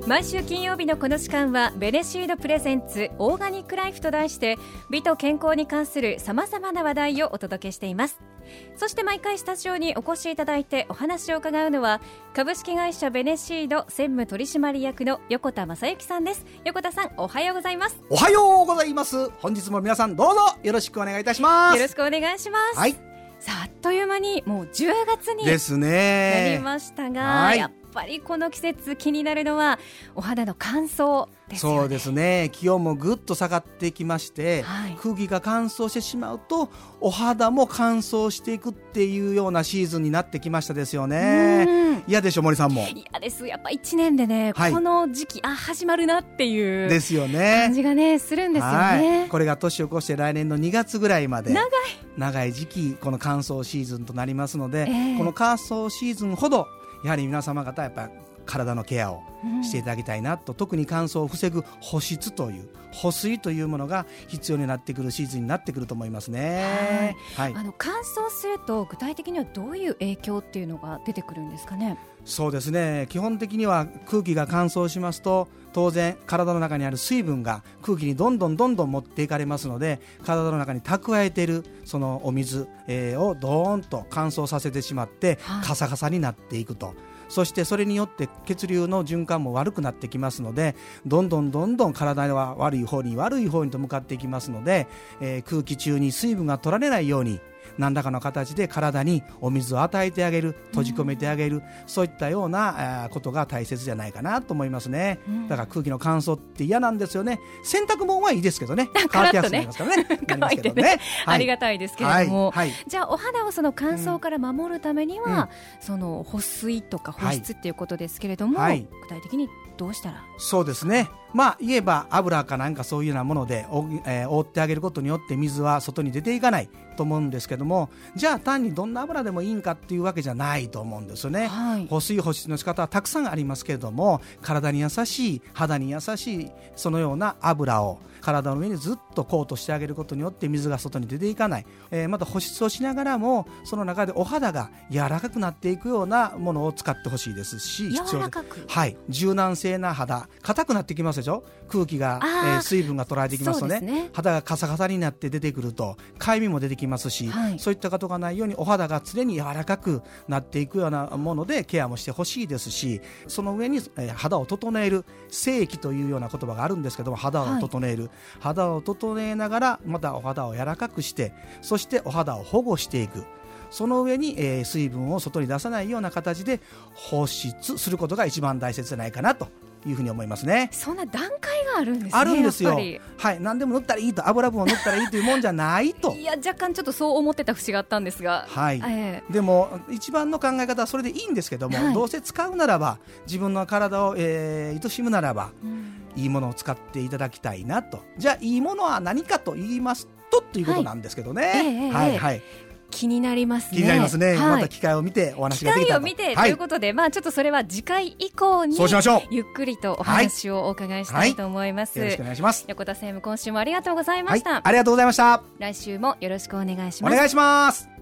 毎週金曜日のこの時間はベネシードプレゼンツオーガニックライフと題して美と健康に関するさまざまな話題をお届けしています。そして毎回スタジオにお越しいただいてお話を伺うのは株式会社ベネシード専務取締役の横田正幸さんです。横田さん、おはようございます。 おはようございます。本日も皆さんどうぞよろしくお願いいたします。 よろしくお願いします。 はい、 さあ、あっという間にもう10月にですねなりましたが、 はい、 やっぱりこの季節気になるのはお肌の乾燥ですよね。 そうですね、気温もぐっと下がってきまして、 はい、 空気が乾燥してしまうとお肌も乾燥していくっていうようなシーズンになってきましたですよね。嫌でしょ森さんも。 嫌です。やっぱ1年でね、はい、この時期始まるなっていうですよね感じがねするんですよね。 はい、これが年を越して来年の2月ぐらいまで長い時期この乾燥シーズンとなりますので、この乾燥シーズンほどやはり皆様方やっぱり体のケアをしていただきたいなと、特に乾燥を防ぐ保湿という保水というものが必要になってくるシーズンになってくると思いますね。 はいはい、乾燥すると具体的にはどういう影響っていうのが出てくるんですかね。 そうですね、基本的には空気が乾燥しますと当然体の中にある水分が空気にどんどん持っていかれますので、体の中に蓄えているそのお水、をどーんと乾燥させてしまって、カサカサになっていくと。そしてそれによって血流の循環も悪くなってきますので、どんどん体は悪い方にと向かっていきますので、空気中に水分が取られないように何らかの形で体にお水を与えてあげる、閉じ込めてあげる、そういったようなことが大切じゃないかなと思いますね。だから空気の乾燥って嫌なんですよね。洗濯物はいいですけどね、乾きやすくなりますからね。 乾いてね、ありがたいですけれども、じゃあお肌をその乾燥から守るためには、その保水とか保湿っていうことですけれども、具体的にどうしたら。 そうですね、言えば油かなんかそういうようなもので覆ってあげることによって水は外に出ていかないと思うんですけども、じゃあ単にどんな油でもいいんかっていうわけじゃないと思うんですよね。保水保湿の仕方はたくさんありますけれども、体に優しい肌に優しいそのような油を体の上にずっとコートしてあげることによって水が外に出ていかない、また保湿をしながらもその中でお肌が柔らかくなっていくようなものを使ってほしいですし、 柔らかく、 柔軟性な肌、硬くなってきますでしょ。空気が、水分が取られてきますと ね、肌がカサカサになって出てくるとかゆみも出てきますし、そういったことがないようにお肌が常に柔らかくなっていくようなものでケアもしてほしいですし、その上に、肌を整える精液というような言葉があるんですけども、肌を整える、肌を整えながらまたお肌を柔らかくして、そしてお肌を保護していく、その上に、水分を外に出さないような形で保湿することが一番大切じゃないかなというふうに思いますね。 そんな段階があるんですね。 あるんですよ。何でも塗ったらいいと、油分を塗ったらいいというもんじゃないといや、若干ちょっとそう思ってた節があったんですが、 でも一番の考え方はそれでいいんですけども、どうせ使うならば自分の体を、愛しむならば、いいものを使っていただきたいなと。じゃあいいものは何かと言いますということなんですけどね。 気になりますね。 気になりますね。また機会を見てお話ができたと。 機会を見てということで、ちょっとそれは次回以降にそうしましょう。 ゆっくりとお話をお伺いしたいと思います。 よろしくお願いします。 横田専務、今週もありがとうございました。 ありがとうございました。 来週もよろしくお願いします。 お願いします。